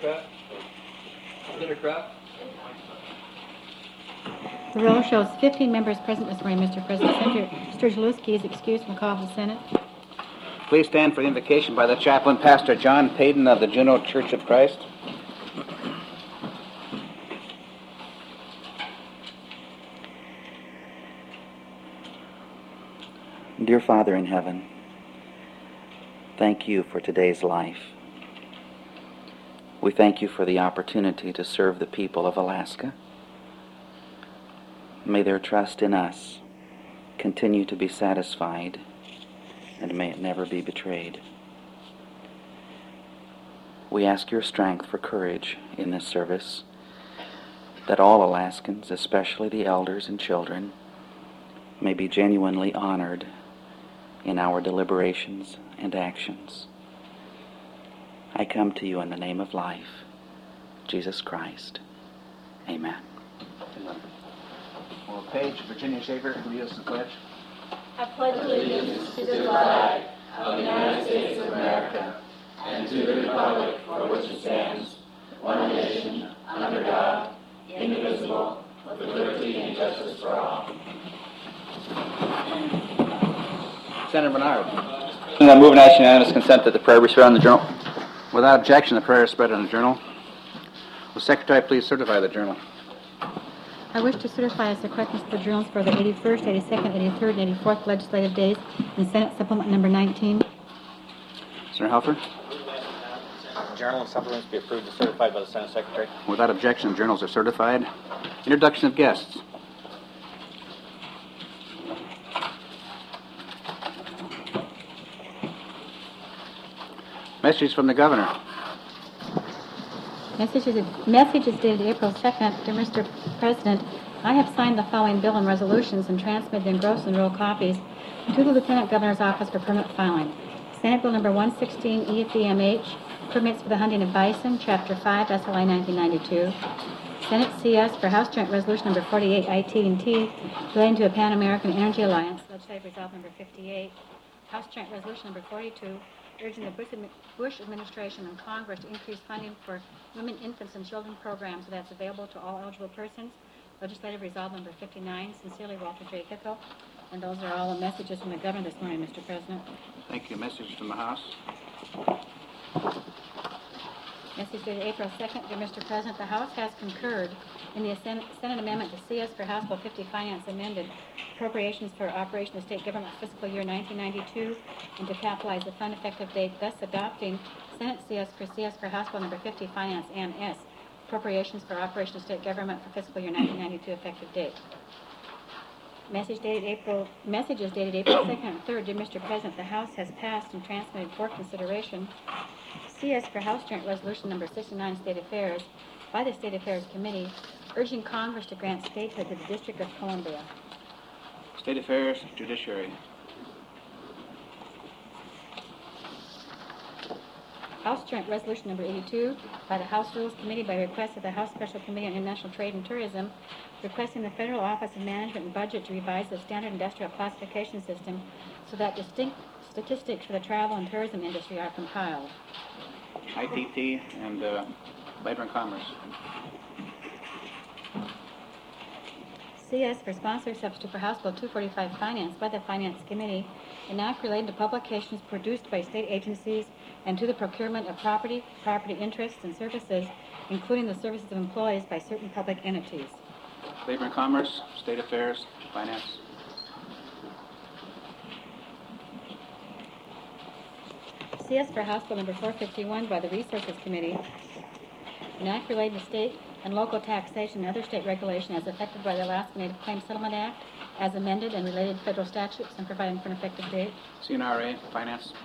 Democrat. Democrat. The roll shows 15 members present this morning, Mr. President. Senator Sturgielewski is excused from the call of the Senate. Please stand for the invocation by the chaplain, Pastor John Payton of the Juneau Church of Christ. Dear Father in heaven, thank you for today's life. We thank you for the opportunity to serve the people of Alaska. May their trust in us continue to be satisfied, and may it never be betrayed. We ask your strength for courage in this service, that all Alaskans, especially the elders and children, may be genuinely honored in our deliberations and actions. I come to you in the name of life, Jesus Christ. Amen. Well, Paige, Virginia Schaefer, lead us in the pledge. I pledge allegiance to the flag of the United States of America and to the republic for which it stands, one nation, under God, indivisible, with liberty and justice for all. Senator Bernard. I move and ask unanimous consent that the prayer be spread on the journal. Without objection, the prayer is spread on the journal. Will the Secretary please certify the journal? I wish to certify as the correctness of the journals for the 81st, 82nd, 83rd, and 84th legislative days in Senate Supplement number 19. Senator Helfer. Journal and supplements be approved and certified by the Senate Secretary. Without objection, the journals are certified. Introduction of guests. Message from the Governor. Message is dated April 2nd. Dear Mr. President, I have signed the following bill and resolutions and transmitted the engrossed and rolled copies to the Lieutenant Governor's Office for permanent filing. Senate Bill number 116, EFDMH, permits for the hunting of bison, Chapter 5, SLI 1992. Senate CS for House Joint Resolution number 48, IT&T, relating to a Pan-American Energy Alliance, legislative resolve number 58. House Joint Resolution number 42, urging the Bush administration and Congress to increase funding for women, infants, and children programs so that's available to all eligible persons. Legislative resolve number 59. Sincerely, Walter J. Kickel. And those are all the messages from the Governor this morning, Mr. President. Thank you. Message from the House. Message dated April 2nd. Dear Mr. President, the House has concurred in the Senate amendment to CS for House Bill 50 Finance amended appropriations for operation of state government fiscal year 1992 and to capitalize the fund effective date, thus adopting Senate CS for House Bill number 50 Finance and S appropriations for operation of state government for fiscal year 1992 effective date. Messages dated April 2nd and 3rd. Dear Mr. President, the House has passed and transmitted for consideration CS for House Joint Resolution number 69, State Affairs, by the State Affairs Committee, urging Congress to grant statehood to the District of Columbia. State Affairs, Judiciary. House Joint Resolution number 82 by the House Rules Committee by request of the House Special Committee on International Trade and Tourism, requesting the Federal Office of Management and Budget to revise the Standard Industrial Classification System so that distinct statistics for the travel and tourism industry are compiled. ITT and Labor and Commerce. CS for sponsor substitute for House Bill 245 Finance by the Finance Committee, an act relating to publications produced by state agencies and to the procurement of property interests, and services, including the services of employees by certain public entities. Labor and Commerce, State Affairs, Finance. CS for House Bill number 451 by the Resources Committee, an act relating to state and local taxation and other state regulation as affected by the Alaska Native Claims Settlement Act, as amended, and related federal statutes, and providing for an effective date. CNRA, Finance.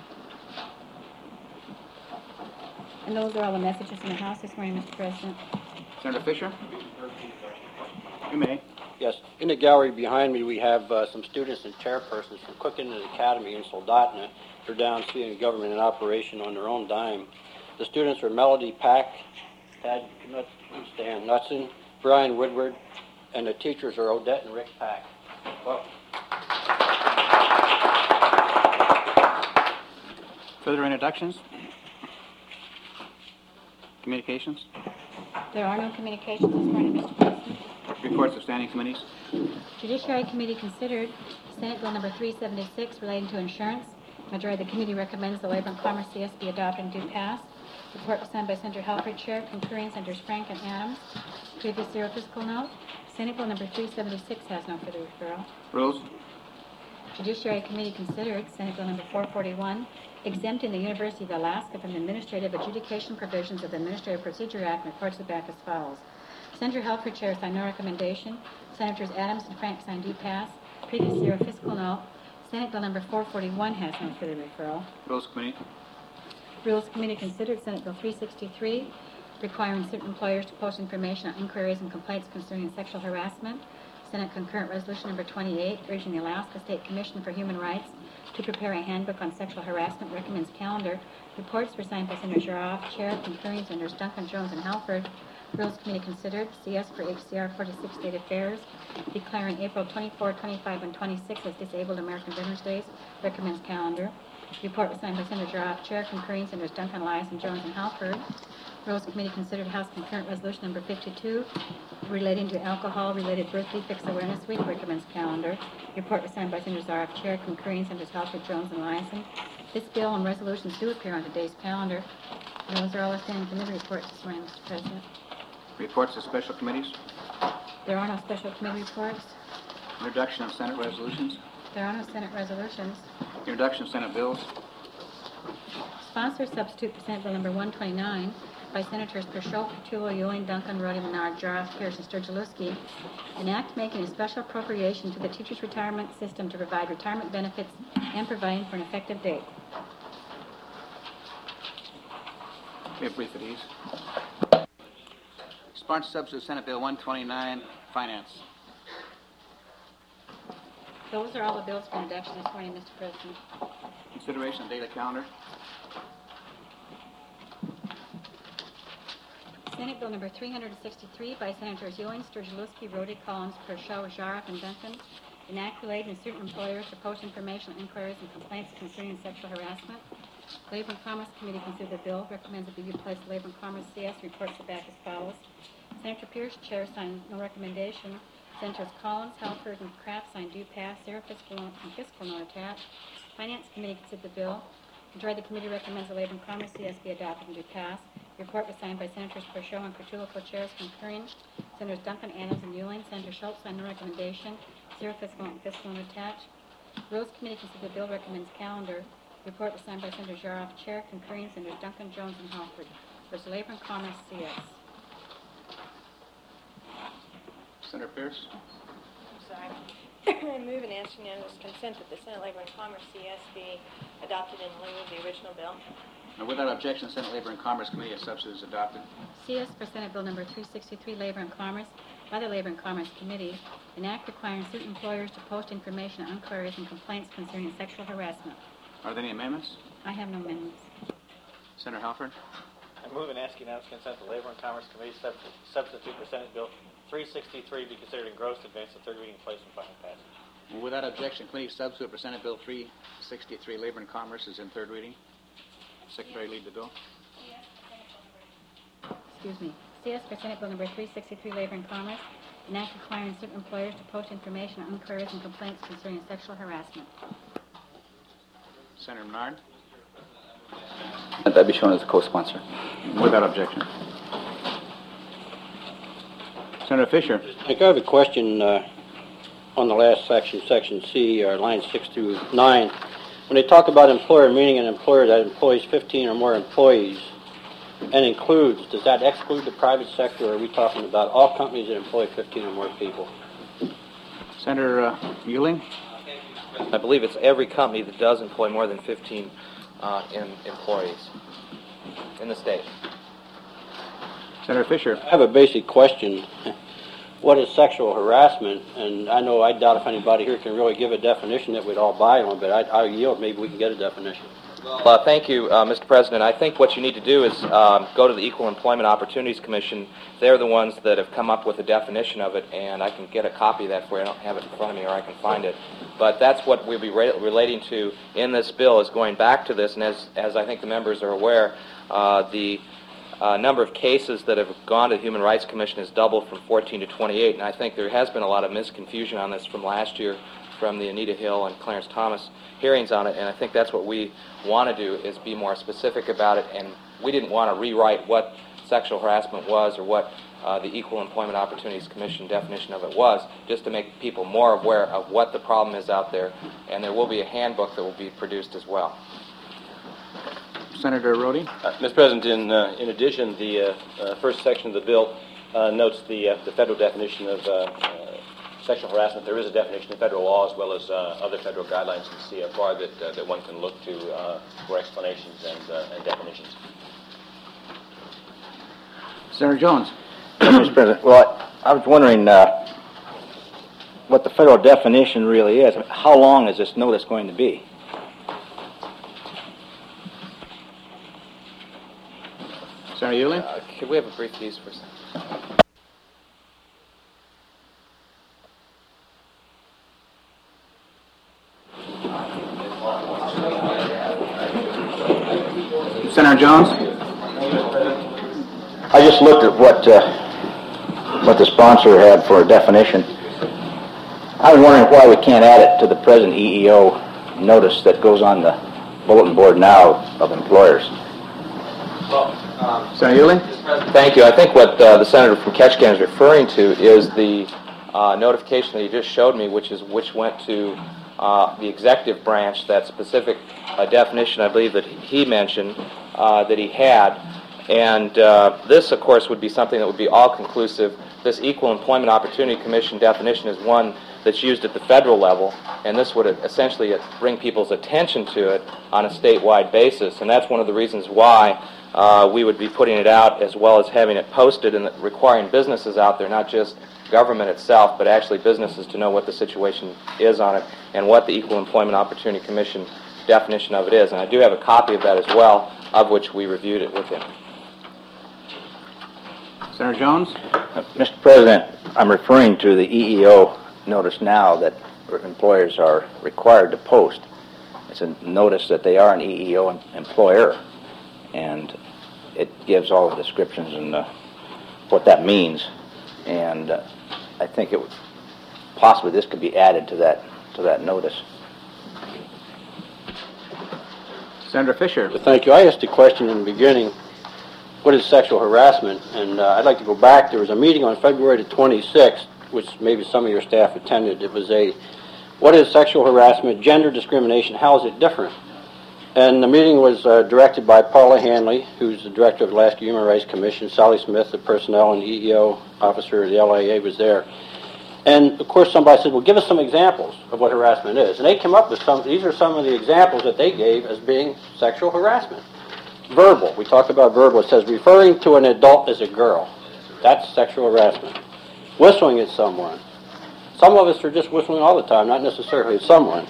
And those are all the messages in the House this morning, Mr. President. Senator Fisher? You may. Yes. In the gallery behind me, we have some students and chairpersons from Cook Inlet Academy in Soldotna. They're down seeing government in operation on their own dime. The students are Melody Pack, Stan Knutson, Brian Woodward, and the teachers are Odette and Rick Pack. Well, further introductions? Communications? There are no communications this morning, Mr. President. Reports of standing committees? Judiciary Committee considered Senate Bill number 376 relating to insurance. Majority of the committee recommends the Labor and Commerce CS be adopted and do pass. Report was signed by Senator Halford, Chair, concurring Senators Frank and Adams. Previous zero fiscal note. Senate Bill number 376 has no further referral. Rules? Judiciary Committee considered Senate Bill number 441, exempting the University of Alaska from the administrative adjudication provisions of the Administrative Procedure Act, and reports it back as follows. Senator Halford, Chair, signed no recommendation. Senators Adams and Frank signed do pass. Previous zero fiscal note. Senate Bill number 441 has no further referral. Rules Committee? Rules Committee considered Senate Bill 363, requiring certain employers to post information on inquiries and complaints concerning sexual harassment. Senate Concurrent Resolution number 28, urging the Alaska State Commission for Human Rights to prepare a handbook on sexual harassment, recommends calendar. Reports were signed by Senator Giroff, Chair, concurring Senators Duncan, Jones, and Halford. Rules Committee considered CS for HCR 46 State Affairs, declaring April 24, 25, and 26 as Disabled American Veterans Days, recommends calendar. Report was signed by Senator Giroff, Chair, concurring Senators Duncan, Elias, Jones, and Halford. Rules Committee considered House Concurrent Resolution number 52 relating to alcohol-related birth defects awareness week, recommends calendar. Report was signed by Senator Zaroff, Chair, concurring Senators Halford, Jones, and Eliason. This bill and resolutions do appear on today's calendar. And those are all the standing committee reports this morning, Mr. President. Reports of special committees? There are no special committee reports. Introduction of Senate resolutions? There are no Senate resolutions. Introduction of Senate bills? Sponsor substitute for Senate Bill number 129 by Senators Pashot, Petullo, Ewing, Duncan, Rhodey, Menard, Jaroff, Pierce, and Sturgill-Lewski, an act making a special appropriation to the teachers' retirement system to provide retirement benefits and providing for an effective date. We have brief of these. Sponsor substitute Senate Bill 129, Finance. Those are all the bills for introduction this morning, Mr. President. Consideration of daily calendar. Senate Bill number 363 by Senators Ewing, Sturgill-Lewski, Rhodey, Collins, Pashot, Jaroff, and Duncan, an act relating to certain employers to post information on inquiries and complaints concerning sexual harassment. Labor and Commerce Committee considered the bill, recommends it be placed to Labor and Commerce CS, reports it back as follows. Senator Pierce, Chair, signed no recommendation. Senators Collins, Halford, and Kraft signed do pass. Zero fiscal note attached. Finance Committee considered the bill. Majority of the committee recommends the Labor and Commerce CS be adopted and do pass. Report was signed by Senators Pashot and Petullo, co-chairs, concurring Senators Duncan, Adams, and Ewing. Senator Schultz signed no recommendation. Zero fiscal note attached. Rules Committee considered the bill, recommends calendar. Report was signed by Senator Jaroff, Chair, concurring Senators Duncan, Jones, and Halford. There's Labor and Commerce CS. Senator Pierce? I'm sorry. I move and ask unanimous consent that the Senate Labor and Commerce CS be adopted in lieu of the original bill. Now, without objection, the Senate Labor and Commerce Committee as substitute is adopted. CS for Senate Bill number 363, Labor and Commerce, by the Labor and Commerce Committee, an act requiring certain employers to post information on inquiries and complaints concerning sexual harassment. Are there any amendments? I have no amendments. Senator Halford? I move and ask unanimous consent the Labor and Commerce Committee substitute for Senate Bill 363 be considered engrossed, advance to third reading, place, and final passage. Without objection, committee substitute for Senate Bill 363, Labor and Commerce, is in third reading. Secretary, lead the bill. Excuse me. CS for Senate Bill number 363, Labor and Commerce, an act requiring certain employers to post information on inquiries and complaints concerning sexual harassment. Senator Menard? That be shown as a co-sponsor. Without objection. Senator Fisher? I have a question on the last section, Section C, lines 6 through 9. When they talk about employer, meaning an employer that employs 15 or more employees and includes, does that exclude the private sector, or are we talking about all companies that employ 15 or more people? Senator Ewing? I believe it's every company that does employ more than 15 employees in the state. Senator Fisher? I have a basic question. What is sexual harassment? And I know I doubt if anybody here can really give a definition that we'd all buy on, but I yield. Maybe we can get a definition. Well, thank you, Mr. President. I think what you need to do is go to the Equal Employment Opportunities Commission. They're the ones that have come up with a definition of it, and I can get a copy of that for you. I don't have it in front of me, or I can find it. But that's what we'll be relating to in this bill, is going back to this, and as I think the members are aware, the number of cases that have gone to the Human Rights Commission has doubled from 14 to 28, and I think there has been a lot of misconfusion on this from last year from the Anita Hill and Clarence Thomas hearings on it, and I think that's what we want to do, is be more specific about it, and we didn't want to rewrite what sexual harassment was or what the Equal Employment Opportunities Commission definition of it was, just to make people more aware of what the problem is out there, and there will be a handbook that will be produced as well. Senator Rhodey? Mr. President, in addition, the first section of the bill notes the federal definition of sexual harassment. There is a definition in federal law as well as other federal guidelines in CFR that one can look to for explanations and definitions. Senator Jones? Mr. President, well, I was wondering what the federal definition really is. How long is this notice going to be? Senator Ewing? Could we have a brief piece for a second? Senator Jones? I just looked at what the sponsor had for a definition. I was wondering why we can't add it to the present EEO notice that goes on the bulletin board now of employers. Senator Ewing? Thank you. I think what the senator from Ketchikan is referring to is the notification that he just showed me, which went to the executive branch, that specific definition I believe that he mentioned that he had. And this, of course, would be something that would be all-conclusive. This Equal Employment Opportunity Commission definition is one that's used at the federal level, and this would essentially bring people's attention to it on a statewide basis. And that's one of the reasons why we would be putting it out, as well as having it posted and requiring businesses out there, not just government itself, but actually businesses, to know what the situation is on it and what the Equal Employment Opportunity Commission definition of it is. And I do have a copy of that as well, of which we reviewed it with him. Senator Jones? Mr. President, I'm referring to the EEO notice now that employers are required to post. It's a notice that they are an EEO employer, and it gives all the descriptions and what that means. And I think it would possibly this could be added to that notice. Senator Fisher? Thank you. I asked a question in the beginning, what is sexual harassment? And I'd like to go back. There was a meeting on February the 26th, which maybe some of your staff attended. It was what is sexual harassment, gender discrimination, how is it different? And the meeting was directed by Paula Hanley, who's the director of the Alaska Human Rights Commission. Sally Smith, the personnel and EEO officer of the LIA, was there. And, of course, somebody said, well, give us some examples of what harassment is. And they came up with these are some of the examples that they gave as being sexual harassment. Verbal. We talked about verbal. It says referring to an adult as a girl. That's sexual harassment. Whistling at someone. Some of us are just whistling all the time, not necessarily at someone.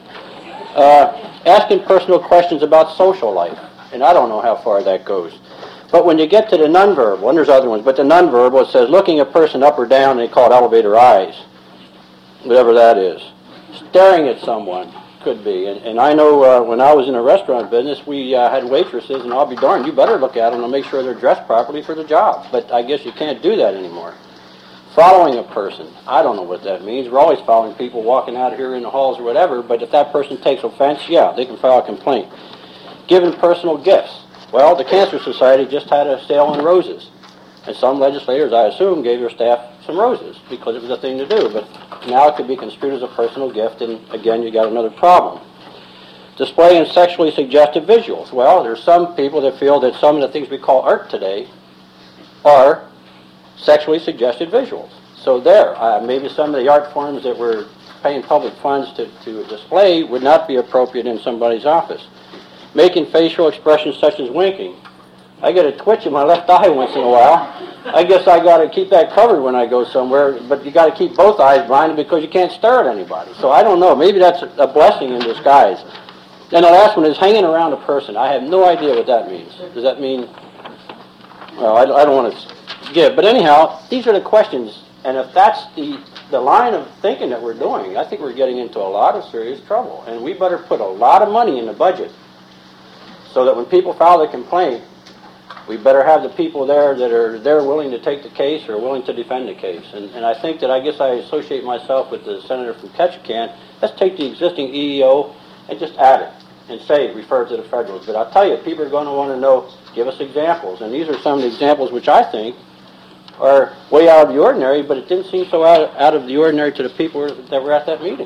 Asking personal questions about social life. And I don't know how far that goes. But when you get to the nonverbal, and there's other ones, but the nonverbal, it says looking a person up or down, they call it elevator eyes. Whatever that is. Staring at someone could be. And I know when I was in a restaurant business, we had waitresses, and I'll be darned, you better look at them and make sure they're dressed properly for the job. But I guess you can't do that anymore. Following a person. I don't know what that means. We're always following people walking out here in the halls or whatever, but if that person takes offense, yeah, they can file a complaint. Giving personal gifts. Well, the Cancer Society just had a sale on roses. And some legislators, I assume, gave their staff some roses because it was a thing to do. But now it could be construed as a personal gift, and again, you got another problem. Displaying sexually suggestive visuals. Well, there's some people that feel that some of the things we call art today are sexually suggested visuals. So there, maybe some of the art forms that we're paying public funds to display would not be appropriate in somebody's office. Making facial expressions such as winking. I get a twitch in my left eye once in a while. I guess I got to keep that covered when I go somewhere, but you got to keep both eyes blinded because you can't stare at anybody. So I don't know. Maybe that's a blessing in disguise. And the last one is hanging around a person. I have no idea what that means. Does that mean... Well, I don't want to give. But anyhow, these are the questions. And if that's the line of thinking that we're doing, I think we're getting into a lot of serious trouble. And we better put a lot of money in the budget so that when people file their complaint, we better have the people there that are there willing to take the case or willing to defend the case. And I think that I guess I associate myself with the senator from Ketchikan. Let's take the existing EEO and just add it and say, refer to the federals. But I'll tell you, people are going to want to know, give us examples. And these are some of the examples which I think are way out of the ordinary, but it didn't seem so out of the ordinary to the people that were at that meeting.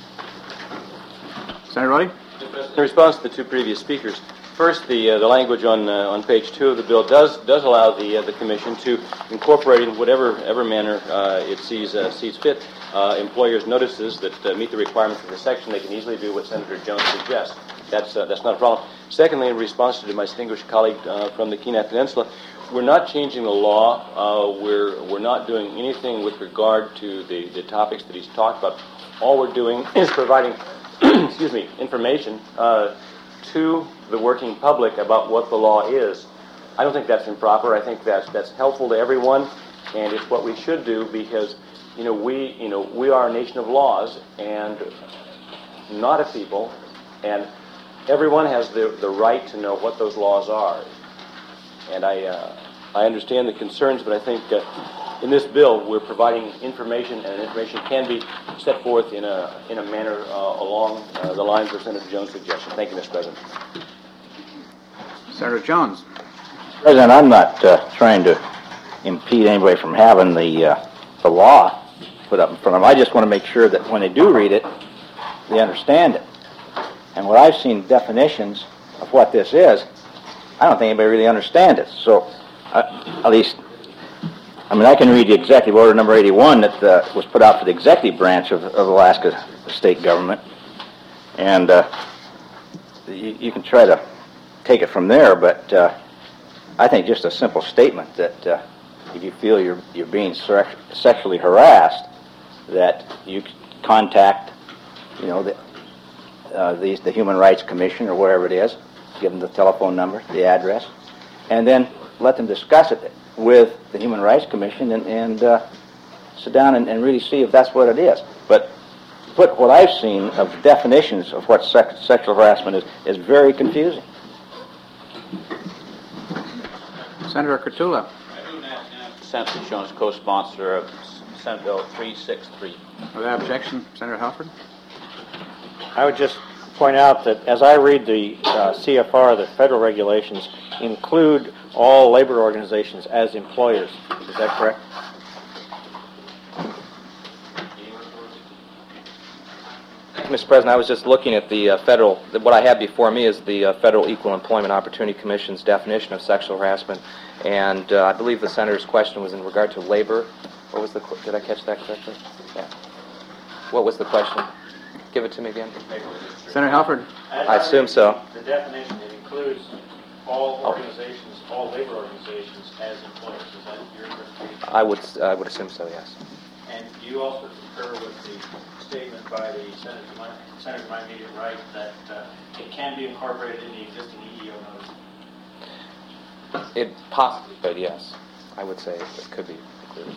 Senator Roddy? In response to the two previous speakers, first, the language on page 2 of the bill does allow the commission to incorporate in whatever manner it sees fit employers' notices that meet the requirements of the section. They can easily do what Senator Jones suggests. That's not a problem. Secondly, in response to my distinguished colleague from the Kenai Peninsula, we're not changing the law. We're not doing anything with regard to the topics that he's talked about. All we're doing is providing excuse me, information to the working public about what the law is. I don't think that's improper. I think that's helpful to everyone, and it's what we should do because we are a nation of laws and not a people, and everyone has the right to know what those laws are. And I understand the concerns, but I think in this bill we're providing information, and information can be set forth in a manner along the lines of Senator Jones' suggestion. Thank you, Mr. President. Senator Jones. President, I'm not trying to impede anybody from having the law put up in front of them. I just want to make sure that when they do read it, they understand it. And what I've seen definitions of what this is, I don't think anybody really understands it. So, at least, I can read the Executive Order number 81 that was put out for the executive branch of Alaska state government. And you can try to take it from there, but I think just a simple statement that if you feel you're being sexually harassed, that you contact, the Human Rights Commission or wherever it is, give them the telephone number, the address, and then let them discuss it with the Human Rights Commission and sit down and really see if that's what it is. But what I've seen of definitions of what sexual harassment is very confusing. Senator Kurtula. I move that Senator Jones, co-sponsor of Senate Bill 363. Without objection, Senator Halford. I would just point out that as I read the CFR, the federal regulations include all labor organizations as employers. Is that correct? Mr. President, I was just looking at the what I have before me is the Federal Equal Employment Opportunity Commission's definition of sexual harassment, and I believe the Senator's question was in regard to labor. What was did I catch that correctly? Yeah. What was the question? Give it to me again. Senator Halford. I assume so. The definition, it includes all organizations, all labor organizations as employers. Is that your interpretation? I would assume so, yes. And do you also concur with the statement by the Senator to my immediate right that it can be incorporated in the existing EEO notice? It possibly could, yes. I would say it could be included.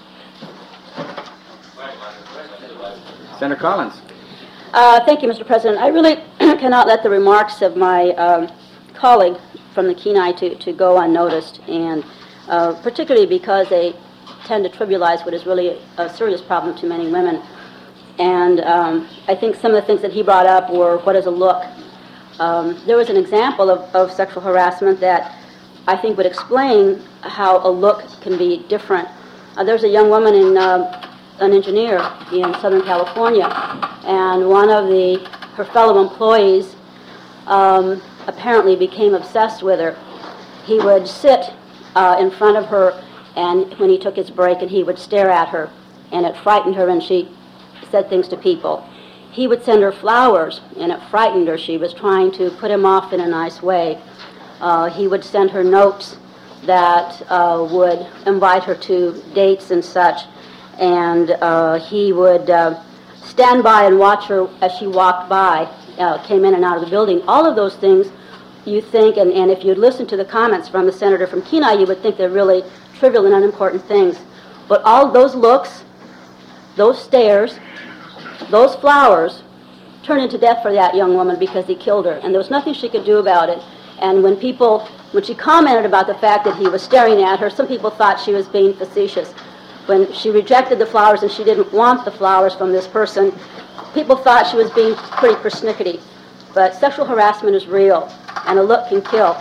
Senator Collins. Thank you, Mr. President. I really cannot let the remarks of my colleague from the Kenai to go unnoticed, and particularly because they tend to trivialize what is really a serious problem to many women. And I think some of the things that he brought up were, what is a look? There was an example of sexual harassment that I think would explain how a look can be different. There's a young woman an engineer in Southern California, and one of her fellow employees apparently became obsessed with her. He would sit in front of her, and when he took his break, and he would stare at her, and it frightened her, and she said things to people. He would send her flowers, and it frightened her. She was trying to put him off in a nice way. He would send her notes that would invite her to dates and such, and he would stand by and watch her as she walked by, came in and out of the building. All of those things you think, and if you'd listen to the comments from the senator from Kenai, you would think they're really trivial and unimportant things. But all those looks, those stares, those flowers turned into death for that young woman because he killed her, and there was nothing she could do about it. And when she commented about the fact that he was staring at her, some people thought she was being facetious. When she rejected the flowers and she didn't want the flowers from this person, people thought she was being pretty persnickety. But sexual harassment is real, and a look can kill.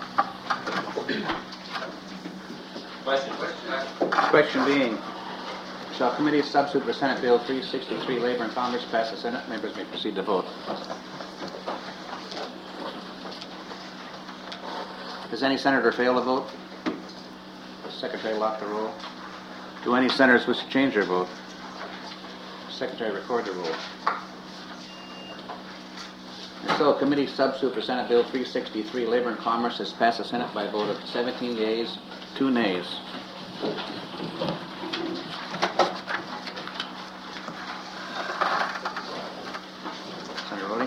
Question being, shall committee substitute for Senate Bill 363, Labor and Commerce, pass the Senate? Members may proceed to vote. Does any senator fail to vote? Secretary lock the roll. Do any senators wish to change their vote? Secretary record the roll. And so, committee substitute for Senate Bill 363, Labor and Commerce, has passed the Senate by a vote of 17 yeas, 2 nays. Senator Rhodey?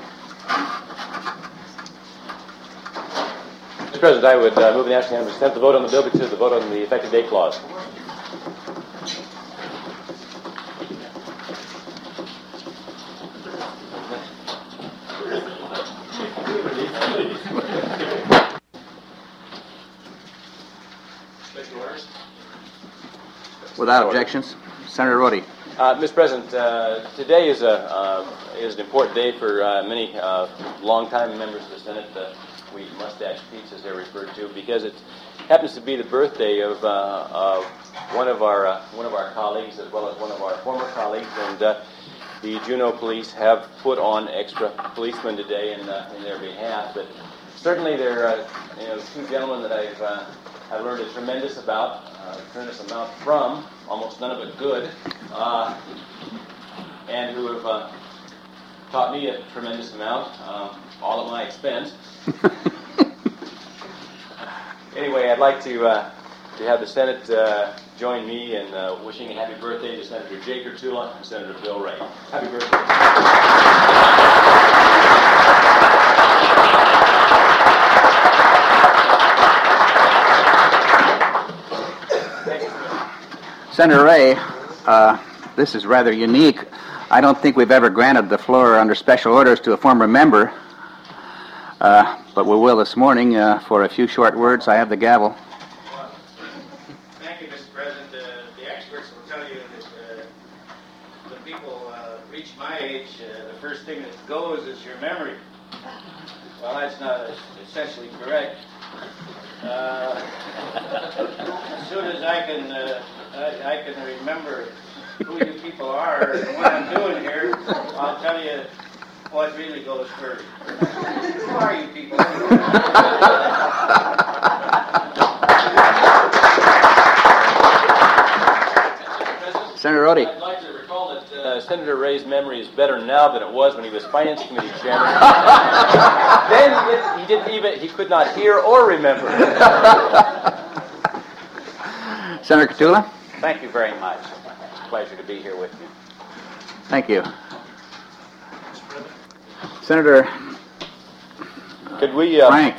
Mr. President, I would move the National Assembly send the vote on the bill because the vote on the effective date clause. Without objections, Senator Rhodey. Mr. President, today is an important day for many longtime members of the Senate. We mustache Pete's, as they're referred to, because it happens to be the birthday of one of our colleagues, as well as one of our former colleagues, and the Juneau Police have put on extra policemen today in their behalf. But certainly, there are two gentlemen that I've learned a tremendous amount from, almost none of it good, and who have taught me a tremendous amount, all at my expense. Anyway, I'd like to have the Senate join me in wishing a happy birthday to Senator Jay Kurtula and Senator Bill Ray. Happy birthday. Senator Ray, this is rather unique. I don't think we've ever granted the floor under special orders to a former member, but we will this morning for a few short words. I have the gavel. Thank you, Mr. President. The experts will tell you that when people reach my age, the first thing that goes is your memory. Well, that's not essentially correct. As soon as I can remember who you people are and what I'm doing here, I'll tell you what really goes first. Who are you people? Senator Rhodey. I'd like to recall that Senator Ray's memory is better now than it was when he was Finance Committee Chairman. Then he could not hear or remember. Senator Kurtula. Thank you very much. It's a pleasure to be here with you. Thank you. Senator Could we... Frank.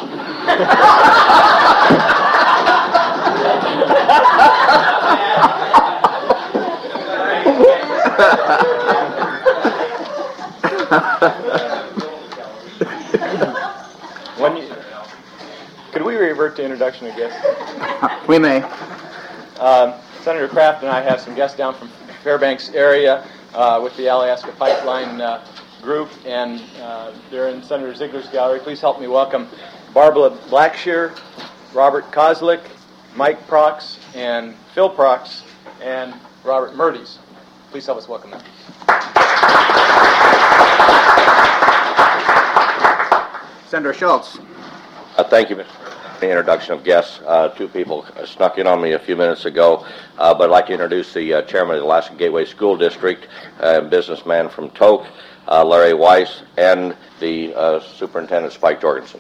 Could we revert to introduction of guests? We may. Senator Kraft and I have some guests down from Fairbanks area with the Alaska Pipeline group, and they're in Senator Ziegler's gallery. Please help me welcome Barbara Blackshear, Robert Kozlik, Mike Prox, and Phil Prox, and Robert Murdy's. Please help us welcome them. Senator Schultz. Thank you, Mr. President. The introduction of guests. Two people snuck in on me a few minutes ago, but I'd like to introduce the chairman of the Alaska Gateway School District, businessman from Tok, Larry Weiss, and the superintendent, Spike Jorgensen.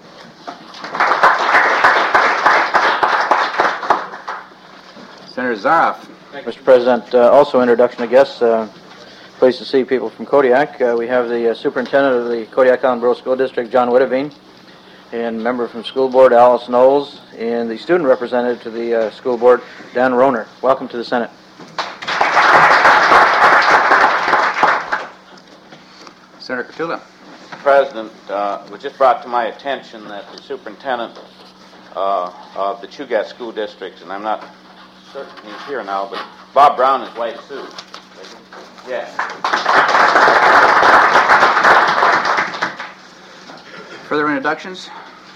Senator Zaroff. Mr. President, also introduction of guests. Pleased to see people from Kodiak. We have the superintendent of the Kodiak Island Borough School District, John Witteveen, and member from school board, Alice Knowles, and the student representative to the school board, Dan Rohner. Welcome to the Senate. Senator Kurtula. President, it was just brought to my attention that the superintendent of the Chugach School District, and I'm not certain he's here now, but Bob Brown is white suit. Yes. Further introductions?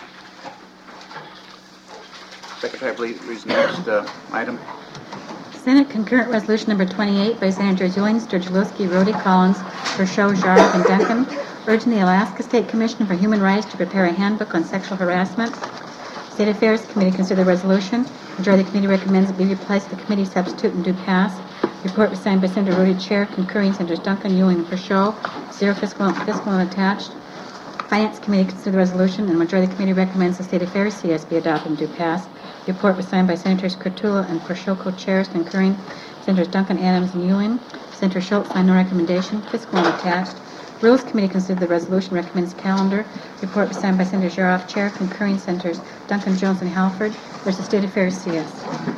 Secretary, please read the next item. Senate Concurrent Resolution Number 28 by Senators Ewing, Sturgill-Lewski, Rhodey, Collins, Purcell, Jarrett, and Duncan, urging the Alaska State Commission for Human Rights to prepare a handbook on sexual harassment. State Affairs Committee consider the resolution. Majority of the committee recommends it be replaced with the committee substitute and do pass. Report was signed by Senator Rhodey, Chair, concurring Senators Duncan, Ewing, and Purcell. Zero fiscal unattached. Finance Committee consider the resolution, and the majority of the committee recommends the State Affairs CS be adopted and do pass. The report was signed by Senators Kurtula and Purcell, co-chairs, concurring Senators Duncan, Adams, and Ewing. Senator Schultz signed no recommendation. Fiscal unattached. Rules Committee considered the resolution, recommends calendar. Report was signed by Senator Jaroff, Chair, concurring Senators Duncan, Jones, and Halford. There's the State Affairs CS.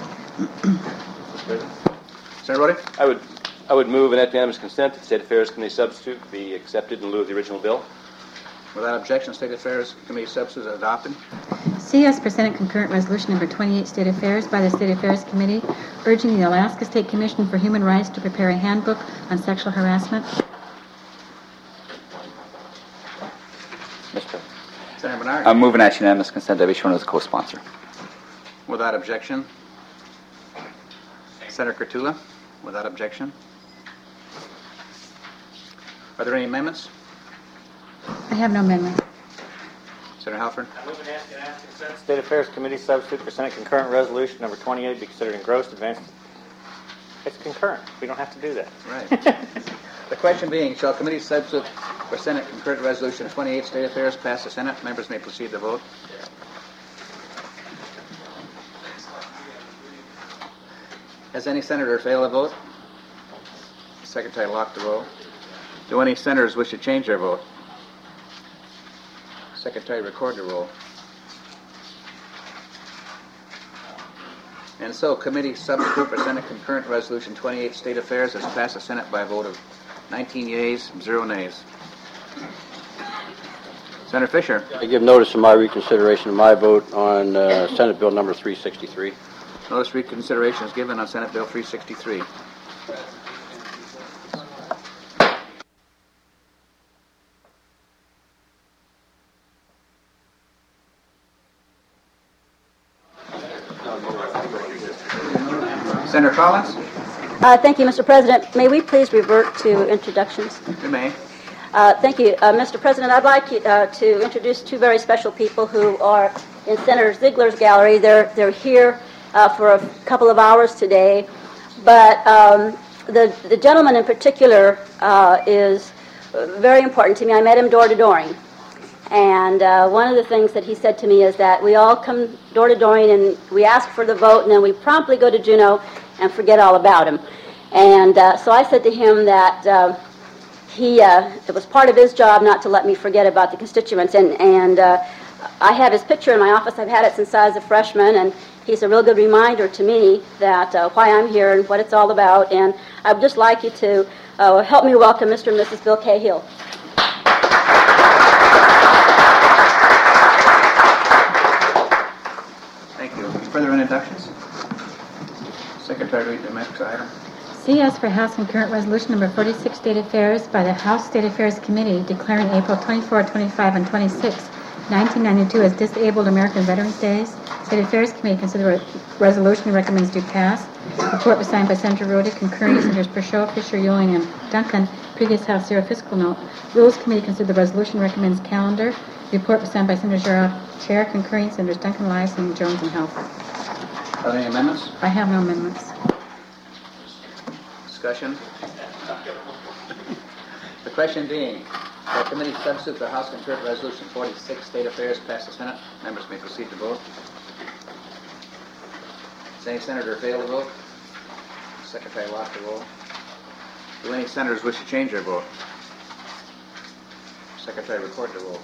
Senator Rhodey? I would move an unanimous consent that the State Affairs Committee substitute be accepted in lieu of the original bill. Without objection, State Affairs Committee substitute is adopted. CS for Senate Concurrent Resolution Number 28, State Affairs, by the State Affairs Committee, urging the Alaska State Commission for Human Rights to prepare a handbook on sexual harassment. Mr. Senator Bernard? I'm moving at unanimous consent to be shown as a co-sponsor. Without objection. Senator Kurtula? Without objection. Are there any amendments? I have no amendment. Senator Halford? I move and ask unanimous consent. State Affairs Committee substitute for Senate Concurrent Resolution Number 28 be considered engrossed, advanced. It's concurrent. We don't have to do that. Right. The question being, shall committee substitute for Senate Concurrent Resolution 28, State Affairs, pass the Senate? Members may proceed to vote. Has any senator failed to vote? Secretary lock the roll. Do any senators wish to change their vote? Secretary record the roll. And so, committee substitute for Senate Concurrent Resolution 28, State Affairs, has passed the Senate by a vote of 19 yeas, 0 nays. Senator Fisher. I give notice of my reconsideration of my vote on Senate Bill number 363. Notice reconsideration is given on Senate Bill 363. Senator Collins? Thank you, Mr. President. May we please revert to introductions? You may. Thank you. Mr. President, I'd like to introduce two very special people who are in Senator Ziegler's gallery. They're here for a couple of hours today, but the gentleman in particular is very important to me. I met him door-to-dooring, and one of the things that he said to me is that we all come door-to-dooring and we ask for the vote, and then we promptly go to Juneau and forget all about him. And so I said to him that it was part of his job not to let me forget about the constituents, and I have his picture in my office. I've had it since I was a freshman, and he's a real good reminder to me that why I'm here and what it's all about. And I would just like you to help me welcome Mr. and Mrs. Bill Cahill. Thank you. Further introductions? Secretary, read the next item. CS for House Concurrent Resolution Number 46, State Affairs, by the House State Affairs Committee declaring April 24, 25, and 26, 1992 as Disabled American Veterans Days. State Affairs Committee consider the resolution and recommends do pass. Report was signed by Senator Rhodey, concurring Senators Purcell, Fisher, Ewing, and Duncan. Previous House zero fiscal note. Rules Committee consider the resolution and recommends calendar. Report was signed by Senator Jaroff, Chair, concurring Senators Duncan, Lyson, Jones, and Halford. Are there any amendments? I have no amendments. Discussion? The question being, shall committee substitute for House Concurrent Resolution 46, State Affairs, pass the Senate? Members may proceed to vote. Does any senator fail to vote? Secretary lock the roll. Do any senators wish to change their vote? Secretary record the roll.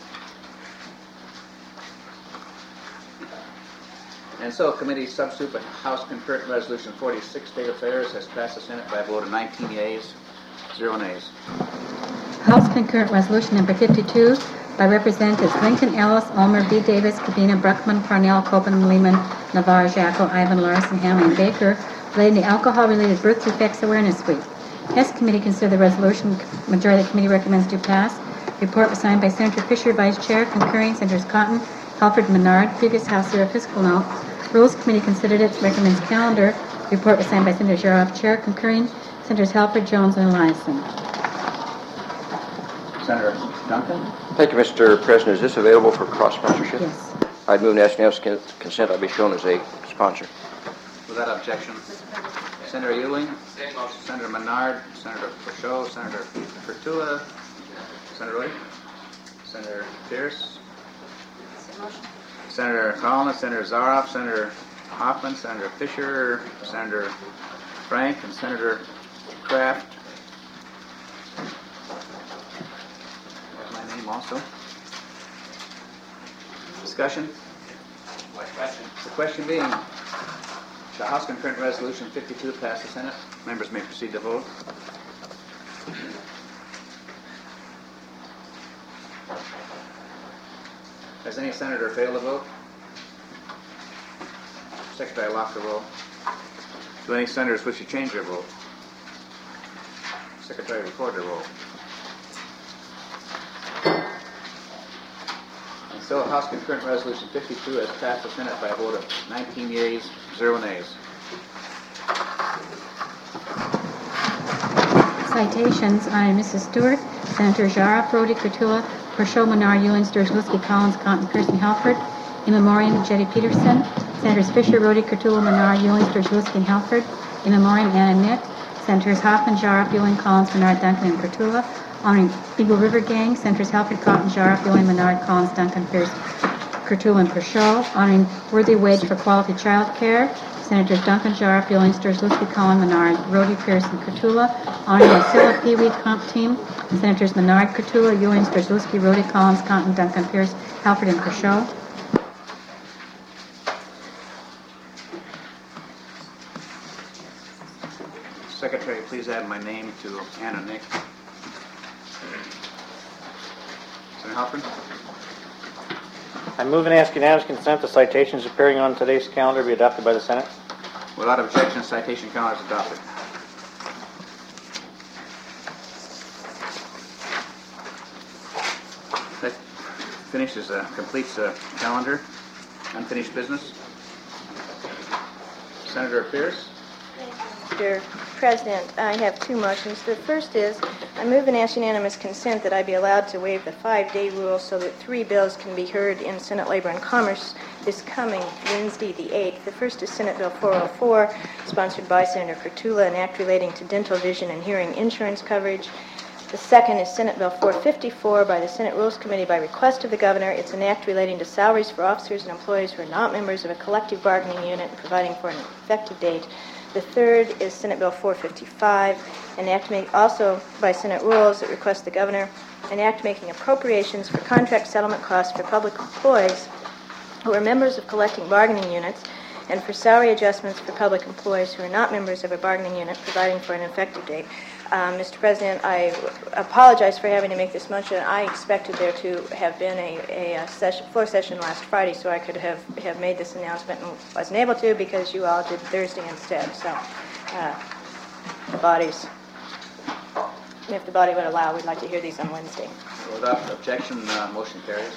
And so, committee substitute for House Concurrent Resolution 46, State Affairs, has passed the Senate by a vote of 19 yeas, 0 nays. House Concurrent Resolution Number 52, by Representatives Lincoln Ellis, Ulmer, B. Davis, Cabina, Bruckman, Parnell, Copeland, Lehman, Navarre, Jacko, Ivan, Larson, Hanley, and Baker relating to Alcohol-Related Birth Defects Awareness Week. Yes committee consider the resolution. Majority of the committee recommends to pass. Report was signed by Senator Fisher, Vice Chair, concurring Senators Cotton, Halford, Menard. Previous House Zero fiscal note. Rules Committee considered it, recommends calendar. Report was signed by Senator Jaroff, Chair, concurring Senators Halford, Jones, and Eliason. Senator Duncan? Thank you, Mr. President. Is this available for cross-sponsorship? Yes. I'd move and ask unanimous consent. I'll be shown as a sponsor. Without objection. Senator Ewing? Senator Menard? Senator Peugeot? Senator Fertula? Senator Lee? Senator Pierce? Senator Collins? Senator Zaroff? Senator Hoffman? Senator Fisher? Senator Frank? And Senator Kraft? That's my name also. Discussion? The question being, shall House concurrent resolution 52 pass the Senate? Members may proceed to vote. Has any senator failed to vote? Secretary, lock the roll. Do any senators wish to change their vote? Secretary, record their roll. And so House concurrent resolution 52 has passed the Senate by a vote of 19 yeas, 0 nays. Citations by Mrs. Stewart, Senator Jaroff, Rhodey, Kurtula, Peugeot, Menard, Ewing, Sturgill, Collins, Cotton, Pearson, Halford. In memoriam, Jetty Peterson. Senators Fisher, Rhodey, Kurtula, Menard, Ewing, Sturgill, and Halford. In memoriam, Anna Nick. Senators Hoffman, Jaroff, Ewing, Collins, Menard, Duncan, and Kurtula. Honoring Eagle River Gang, Senators Halford, Cotton, Jaroff, Ewing, Menard, Collins, Duncan, Pierce, Kurtula, and Peugeot. Honoring Worthy Wage for Quality Child Care. Senators Duncan, Jaroff, Ewing, Sturgill, Collins, Menard, Rhodey, Pierce, and Kurtula. Honoring the Scylla Pee Wee Comp Team. Senators Menard, Kurtula, Ewing, Sturgill, Rhodey, Collins, Cotton, Duncan, Pierce, Halford, and Peugeot. Secretary, please add my name to Anna Nick. Senator Halpern? I move and ask unanimous consent the citations appearing on today's calendar be adopted by the Senate. Without objection, citation calendar is adopted. That finishes, completes the calendar. Unfinished business. Senator Pierce? Mr. President, I have two motions. The first is, I move and ask unanimous consent that I be allowed to waive the 5-day rule so that 3 bills can be heard in Senate Labor and Commerce this coming Wednesday, the 8th. The first is Senate Bill 404, sponsored by Senator Kurtula, an act relating to dental, vision, and hearing insurance coverage. The second is Senate Bill 454 by the Senate Rules Committee by request of the Governor. It's an act relating to salaries for officers and employees who are not members of a collective bargaining unit and providing for an effective date. The third is Senate Bill 455, an act made also by Senate Rules that requests the Governor, an act making appropriations for contract settlement costs for public employees who are members of collective bargaining units and for salary adjustments for public employees who are not members of a bargaining unit, providing for an effective date. Mr. President, I apologize for having to make this motion. I expected there to have been a floor session last Friday, so I could have made this announcement and wasn't able to because you all did Thursday instead. So, if the body would allow, we'd like to hear these on Wednesday. Without objection, motion carries.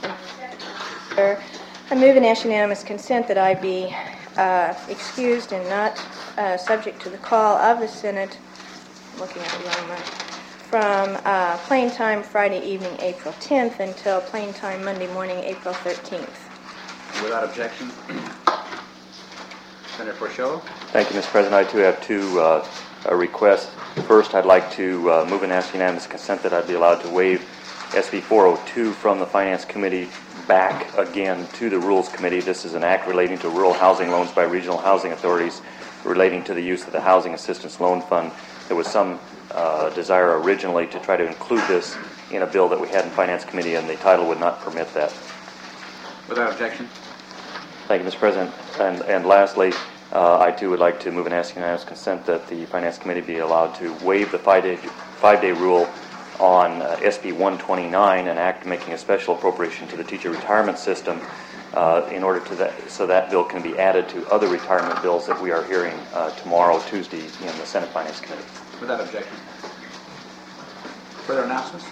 I move and ask unanimous consent that I be excused and not subject to the call of the Senate, looking at the wrong month, from plain time Friday evening, April 10th, until plain time Monday morning, April 13th. Without objection. Senator Peugeot. Thank you, Mr. President. I too have two requests. First, I'd like to move and ask unanimous consent that I'd be allowed to waive SB 402 from the Finance Committee back again to the Rules Committee. This is an act relating to rural housing loans by regional housing authorities relating to the use of the Housing Assistance Loan Fund. There was some desire originally to try to include this in a bill that we had in Finance Committee, and the title would not permit that. Without objection. Thank you, Mr. President. And lastly, I too would like to move and ask unanimous consent that the Finance Committee be allowed to waive the 5-day rule on SB 129, an act making a special appropriation to the teacher retirement system in order to so that bill can be added to other retirement bills that we are hearing tomorrow, Tuesday, in the Senate Finance Committee. Without objection. Further announcements?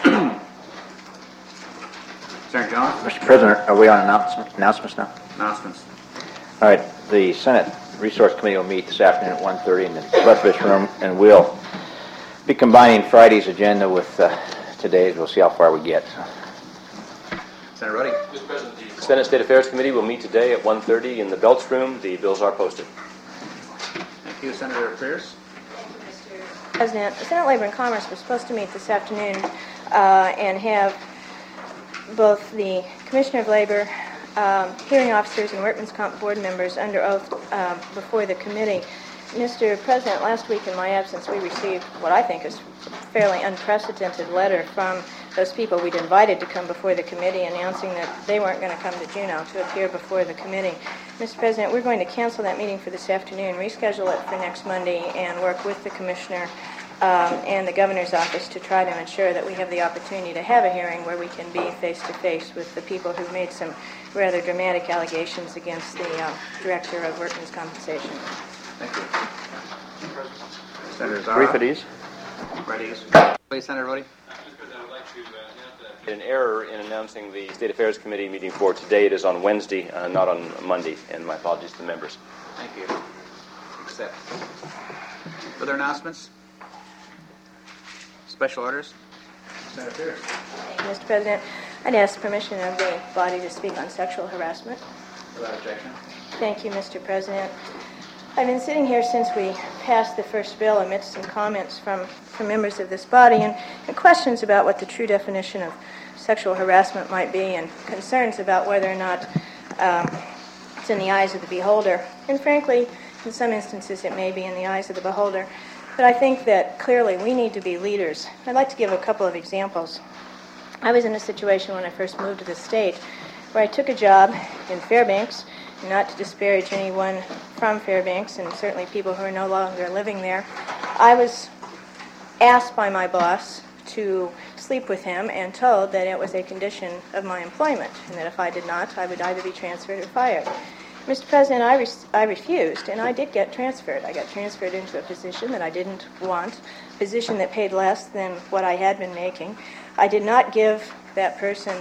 Senator Jones? Mr. President, are we on announcements now? Announcements. All right. The Senate Resource Committee will meet this afternoon at 1:30 in the breakfast room, and we'll be combining Friday's agenda with today's. We'll see how far we get. Senator Ruddy. Mr. President, the Senate State Affairs Committee will meet today at 1:30 in the Belts room. The bills are posted. Thank you, Senator Pierce. President, the Senate Labor and Commerce was supposed to meet this afternoon and have both the Commissioner of Labor, hearing officers, and Workmen's Comp Board members under oath before the committee. Mr. President, last week in my absence, we received what I think is a fairly unprecedented letter from those people we'd invited to come before the committee announcing that they weren't going to come to Juneau to appear before the committee. Mr. President, we're going to cancel that meeting for this afternoon, reschedule it for next Monday, and work with the Commissioner and the Governor's office to try to ensure that we have the opportunity to have a hearing where we can be face-to-face with the people who made some rather dramatic allegations against the Director of Workmen's Compensation. Thank you. Senator Zara. Brief at ease. Ready. Please, Senator Ruddy. I would like to announce an error in announcing the State Affairs Committee meeting for today. It is on Wednesday, not on Monday, and my apologies to the members. Thank you. Accept. Further announcements? Special orders? Senator Pierce. Mr. President, I'd ask permission of the body to speak on sexual harassment. Without objection. Thank you, Mr. President. I've been sitting here since we passed the first bill amidst some comments from members of this body and questions about what the true definition of sexual harassment might be and concerns about whether or not it's in the eyes of the beholder. And frankly, in some instances it may be in the eyes of the beholder. But I think that clearly we need to be leaders. I'd like to give a couple of examples. I was in a situation when I first moved to the state where I took a job in Fairbanks, not to disparage anyone from Fairbanks and certainly people who are no longer living there. I was asked by my boss to sleep with him and told that it was a condition of my employment and that if I did not, I would either be transferred or fired. Mr. President, I refused, and I did get transferred. I got transferred into a position that I didn't want, a position that paid less than what I had been making. I did not give that person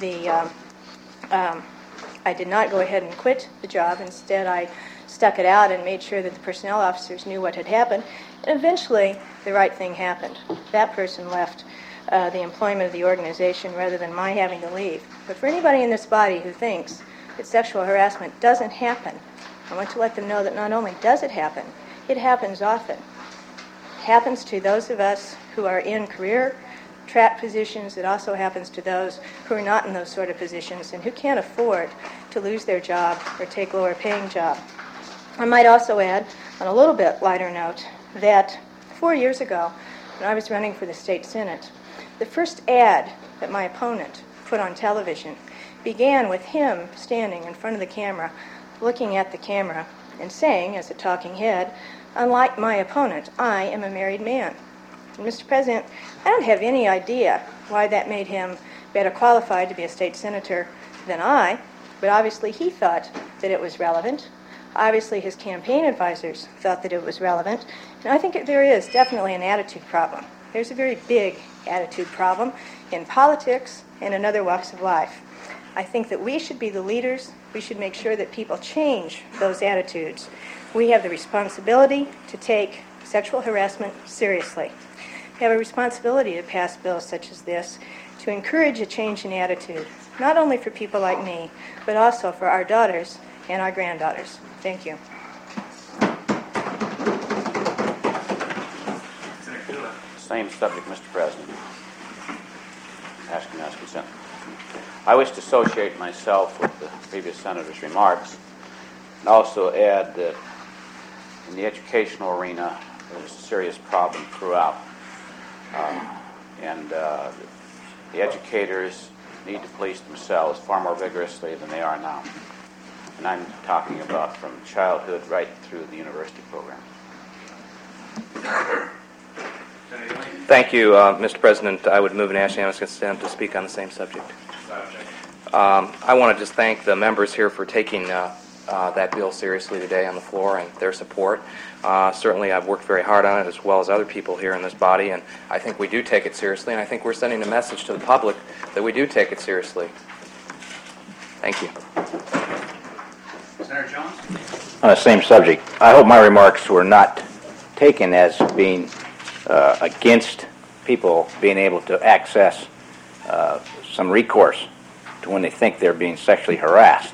I did not go ahead and quit the job. Instead, I stuck it out and made sure that the personnel officers knew what had happened. And eventually, the right thing happened. That person left the employment of the organization rather than my having to leave. But for anybody in this body who thinks that sexual harassment doesn't happen, I want to let them know that not only does it happen, it happens often. It happens to those of us who are in career track positions. It also happens to those who are not in those sort of positions and who can't afford to lose their job or take lower paying job. I might also add, on a little bit lighter note, that 4 years ago, when I was running for the state senate, the first ad that my opponent put on television began with him standing in front of the camera, looking at the camera and saying, as a talking head, "Unlike my opponent, I am a married man." And Mr. President, I don't have any idea why that made him better qualified to be a state senator than I, but obviously he thought that it was relevant. Obviously his campaign advisors thought that it was relevant. And I think there is definitely an attitude problem. There's a very big attitude problem in politics and in other walks of life. I think that we should be the leaders. We should make sure that people change those attitudes. We have the responsibility to take sexual harassment seriously. We have a responsibility to pass bills such as this to encourage a change in attitude, not only for people like me, but also for our daughters and our granddaughters. Thank you. Same subject, Mr. President. Asking unanimous consent. I wish to associate myself with the previous senator's remarks and also add that in the educational arena, there's a serious problem throughout. The educators need to police themselves far more vigorously than they are now. And I'm talking about from childhood right through the university program. Thank you, Mr. President. I would move an ask unanimous consent to speak on the same subject. I want to just thank the members here for taking that bill seriously today on the floor and their support. Certainly, I've worked very hard on it, as well as other people here in this body, and I think we do take it seriously, and I think we're sending a message to the public that we do take it seriously. Thank you. Senator Jones? On the same subject, I hope my remarks were not taken as being against people being able to access some recourse to when they think they're being sexually harassed.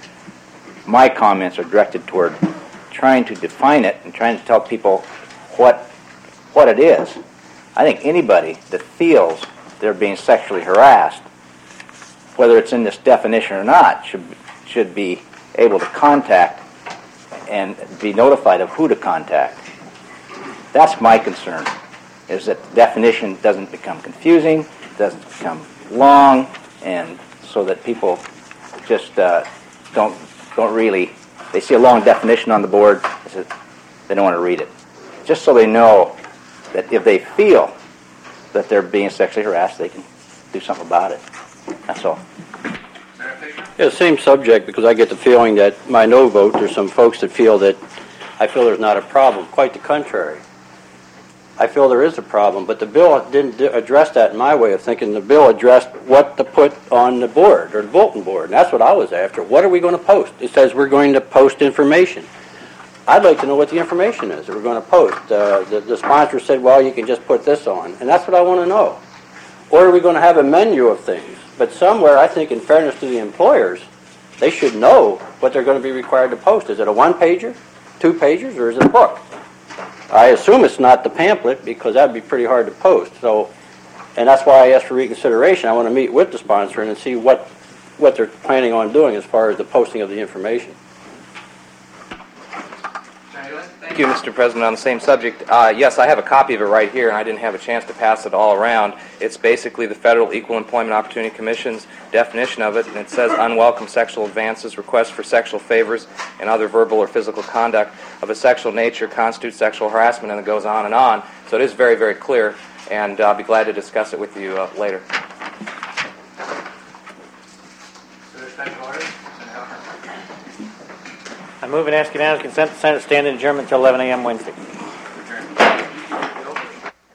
My comments are directed toward trying to define it and trying to tell people what it is. I think anybody that feels they're being sexually harassed, whether it's in this definition or not, should be able to contact and be notified of who to contact. That's my concern, is that the definition doesn't become confusing, doesn't become long, and so that people just don't really, they see a long definition on the board, they don't want to read it. Just so they know that if they feel that they're being sexually harassed, they can do something about it. That's all. Yeah, same subject, because I get the feeling that my no vote, there's some folks that feel that I feel there's not a problem. Quite the contrary. I feel there is a problem, but the bill didn't address that in my way of thinking. The bill addressed what to put on the board, or the bulletin board, and that's what I was after. What are we going to post? It says we're going to post information. I'd like to know what the information is that we're going to post. The sponsor said, well, you can just put this on, and that's what I want to know. Or are we going to have a menu of things? But somewhere, I think, in fairness to the employers, they should know what they're going to be required to post. Is it a one-pager, 2 pages, or is it a book? I assume it's not the pamphlet, because that would be pretty hard to post. So, and that's why I asked for reconsideration. I want to meet with the sponsor and see what they're planning on doing as far as the posting of the information. Thank you, Mr. President. On the same subject, yes, I have a copy of it right here, and I didn't have a chance to pass it all around. It's basically the Federal Equal Employment Opportunity Commission's definition of it, and it says unwelcome sexual advances, requests for sexual favors, and other verbal or physical conduct of a sexual nature constitutes sexual harassment, and it goes on and on. So it is very, very clear, and I'll be glad to discuss it with you later. I move and ask unanimous consent. The Senate stand in adjournment until 11 a.m. Wednesday.